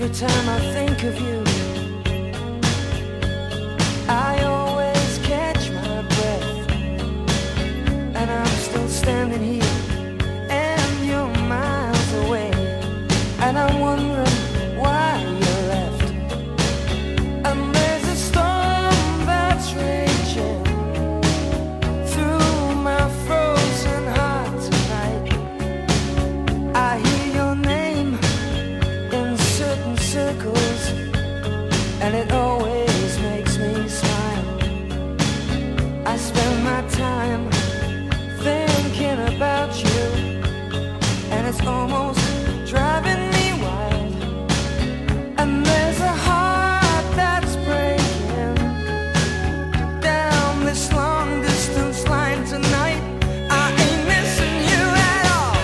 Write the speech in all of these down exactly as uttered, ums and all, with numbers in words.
Every time I think of you, I always catch my breath, and I'm still standing here, and you're miles away, and I'm wondering why you left. And there's a storm that's raging through my frozen heart tonight. I hear your name in certain circles, and it always makes me smile. I spend my time thinking about you, and it's almost driving me wild. And there's a heart that's breaking down this long distance line tonight. I ain't missing you at all.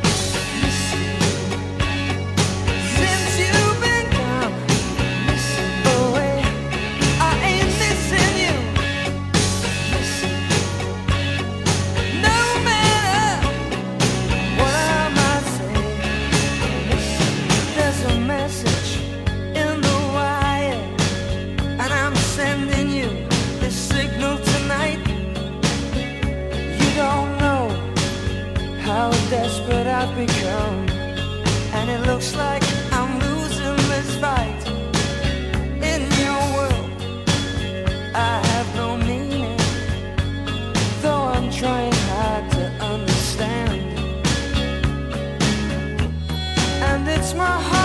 Since you've been gone away, I ain't missing you. No matter what I might say, there's a message in the wire, and I'm sending you this signal tonight. You don't know how desperate I've become, and it looks like I'm losing this fight. In your world, I have no meaning, though I'm trying hard to understand. And it's my heart